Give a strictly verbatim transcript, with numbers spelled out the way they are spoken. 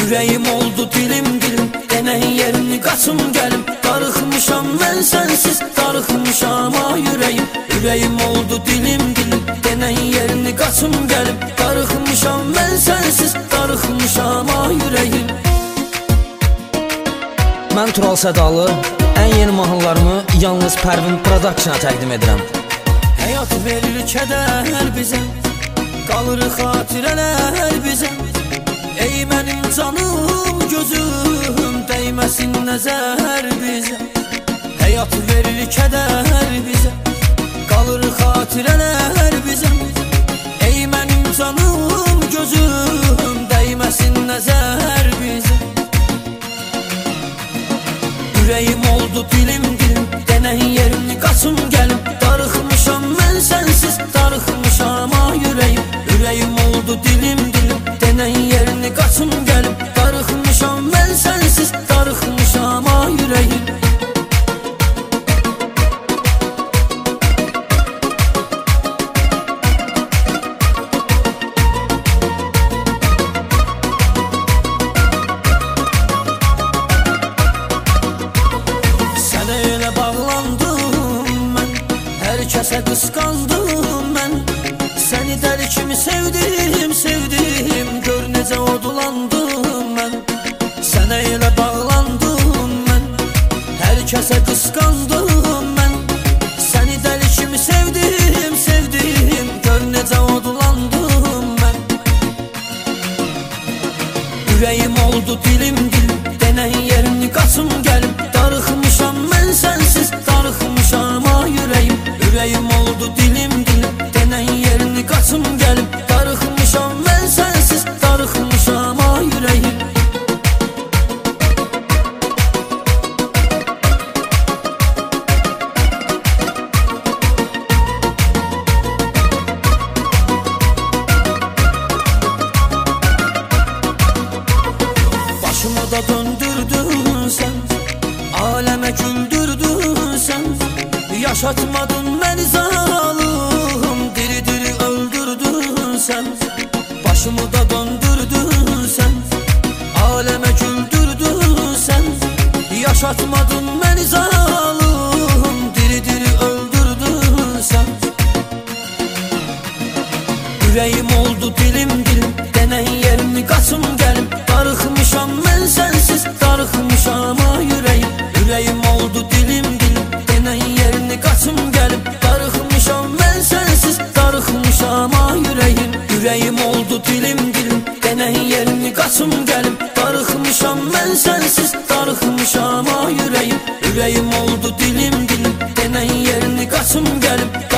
Ürəyim oldu dilim dilim, denən yerini qaçım gəlim. Darıxmışam mən sənsiz, darıxmışam a ürəyim. Ürəyim oldu dilim dilim, denən yerini qaçım gəlim. Darıxmışam mən sənsiz, darıxmışam a ürəyim. Mən Tural Sədalı, ən yeni mahnılarımı yalnız Pərvin Production-a təqdim edirəm. Həyat verir kədər bizə, qalır xatirələr bizə. Ey mənim canım, gözüm, dəyməsin nəzər bizə. Həyat verir kədər bizə, qalır xatirələr bizə. Ey mənim canım, gözüm, dəyməsin nəzər bizə. Ürəyim oldu dilim dilim, denən yerini qaçım gəlim. Darıxmışam mən sənsiz, darıxmışam a ürəyim. Ürəyim oldu dilim dilim, denən yerini qaçım gəlim. Darıxmışam mən sənsiz, darıxmışam a ürəyim. Kəsə qısqandım mən, səni dəli kimi sevdim, sevdim. Gör necə odulandım mən, sənə elə bağlandım mən. Hər kəsə qısqandım mən, səni dəli kimi sevdim, sevdim. Gör necə odulandım mən. Ürəyim oldu dilim dilim, denən yerini qaçım gəlim. Darıxmışam mən sənsiz, darıxmışam a ürəyim. Ürəyim oldu dilim dilim, denən yerini qaçım gəlim. Darıxmışam mən sənsiz, darıxmışam a ürəyim. Başımı da döndürdün sən, aləmə güldürdün sən. Yaşatmadın məni zalım, diri diri öldürdün sən. Başımı da döndürdün sən, aləmə güldürdün sən. Yaşatmadın məni zalım, diri diri öldürdün sən. Ürəyim oldu dilim dilim, denən yerini qaçım gəlim. Darıxmışam mən sənsiz, darıxmışam a ürəyim. Ürəyim oldu dilim dilim, denən yerini qaçım gəlim. Darıxmışam mən sənsiz, darıxmışam a ürəyim. Ürəyim oldu dilim dilim, denən yerini qaçım gəlim. Darıxmışam mən sənsiz, darıxmışam a ürəyim. Ürəyim oldu dilim dilim, denən yerini qaçım gəlim.